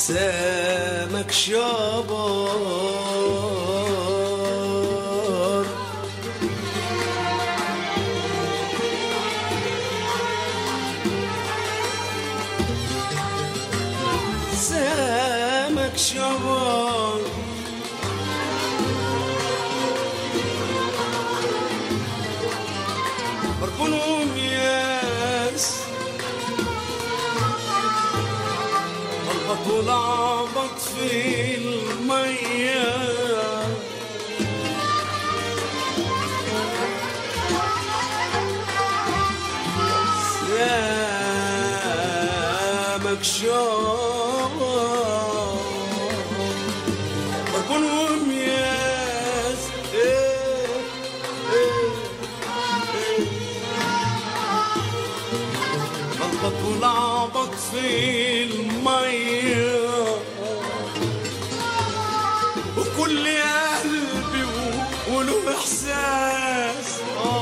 سمك شبار سمك شبار بركونهم ياس طلبت ولعبت في المية سمك شبار بركونهم ياس طلبت ولعبت في المية وكل قلبي وله إحساس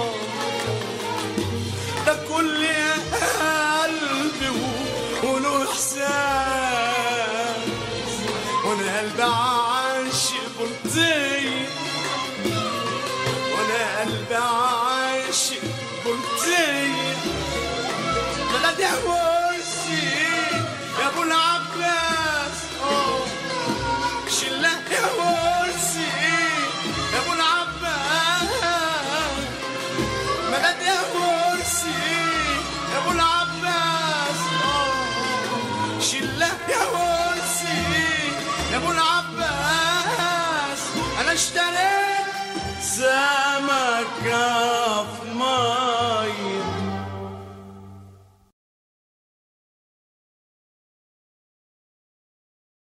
ده كل قلبي وله إحساس وأنا قلبي عاشق بلطية وأنا قلبي عاشق بلطية بلد يا مرسي يا ابو العباس شله يا مرسي يا ابو العباس بلد يا مرسي يا ابو العباس شله يا مرسي يا ابو العباس انا اشتريت سمكة